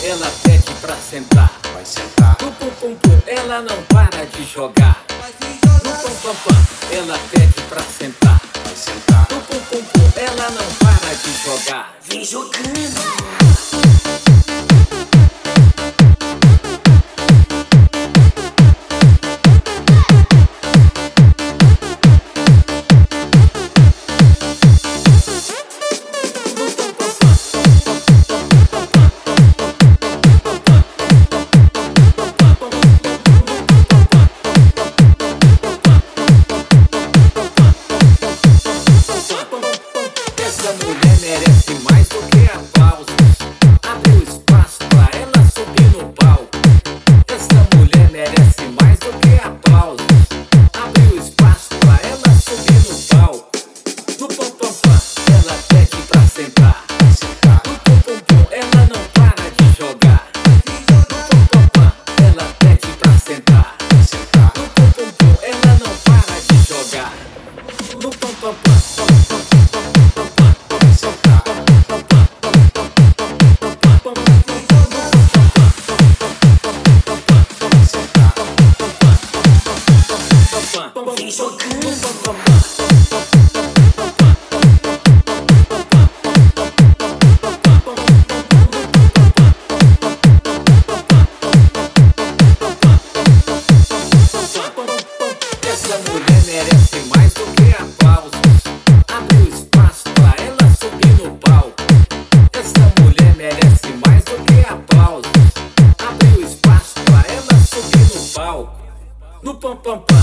ela pede pra sentar. Vai sentar. No pum pum pum, ela não para de jogar. No pam pam pam, ela pede pra sentar. Vai sentar. No pum pum pum, ela não para de jogar. Vem jogando. Essa mulher merece mais do que aplausos. Abre o espaço pra ela subir no palco. Essa mulher merece mais do que aplausos. Abre o espaço pra ela subir no palco. No pam pam pam, ela pede pra sentar. No pum pum pum, ela não para de jogar. No pam pam pam, ela pede pra sentar. No pum pum pum, ela não para de jogar. No pam pam pam. Vem jogando. Essa mulher merece mais do que aplausos. Abre o espaço pra ela subir no palco. Essa mulher merece mais do que aplausos. Abre o espaço pra ela subir no palco. No pam pam pam.